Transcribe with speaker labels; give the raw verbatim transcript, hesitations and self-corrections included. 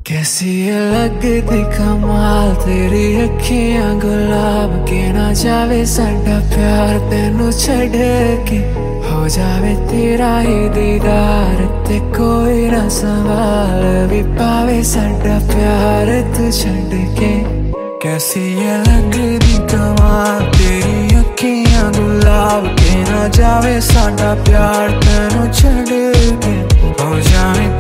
Speaker 1: कैसी है लगदी कमाल तेरी अखियां गुलाब के ना जावे साडा प्यार तेनू छड़ के हो जावे तेरा ही दीदार ते कोई ना सवाल भी पावे साडा प्यार तू छड़ के। कैसी है लगदी कमाल तेरी अखियां गुलाब के ना जावे साडा प्यार तेनू छड़ के हो जावे